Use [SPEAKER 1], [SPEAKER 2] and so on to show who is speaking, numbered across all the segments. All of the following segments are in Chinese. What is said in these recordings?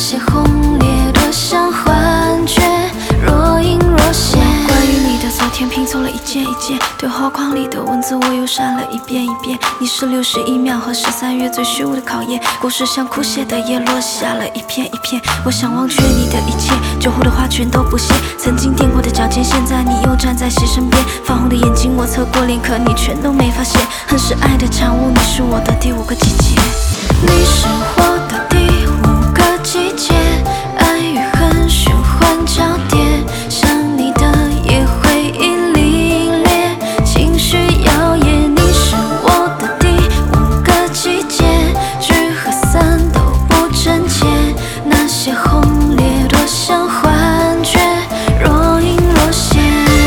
[SPEAKER 1] 些轰烈的像幻觉，若隐若现。关于你的昨天拼凑了一件一件，对话框里的文字我又删了一遍一遍。你是61秒和13月最虚无的考验，故事像枯谢的叶落下了一片一片。我想忘却你的一切，酒后的话全都不屑。曾经踮过的脚尖，现在你又站在谁身边？泛红的眼睛我侧过脸，可你全都没发现。恨是爱的产物，你是我的第5个季节。你是我的第5个季节，爱与恨循环交叠，想你的也会一凛冽，情绪摇曳。你是我的第5个季节，聚和散都不真切，那些轰烈多像幻觉，若隐若现。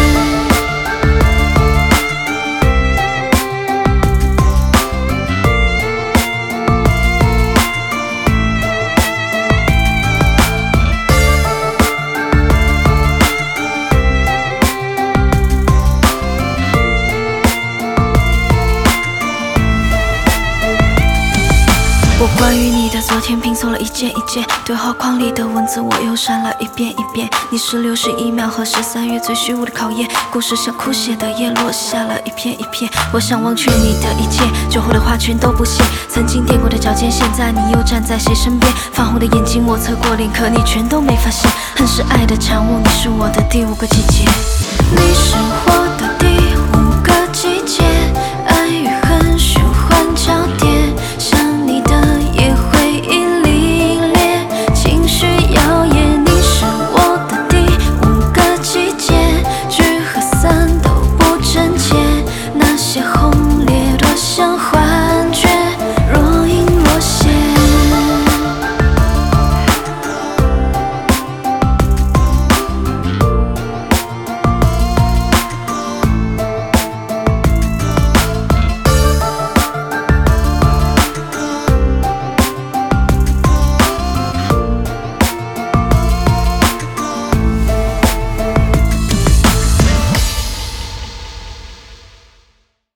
[SPEAKER 1] 我关于你的昨天拼凑了一件一件，对话框里的文字我又删了一遍一遍。你是61秒和13月最虚无的考验，故事像枯谢的叶落下了一片一片。我想忘却你的一切，酒后的话全都不屑。曾经踮过的脚尖，现在你又站在谁身边？泛红的眼睛我侧过脸，可你全都没发现。恨是爱的产物，你是我的第5个季节。你是我的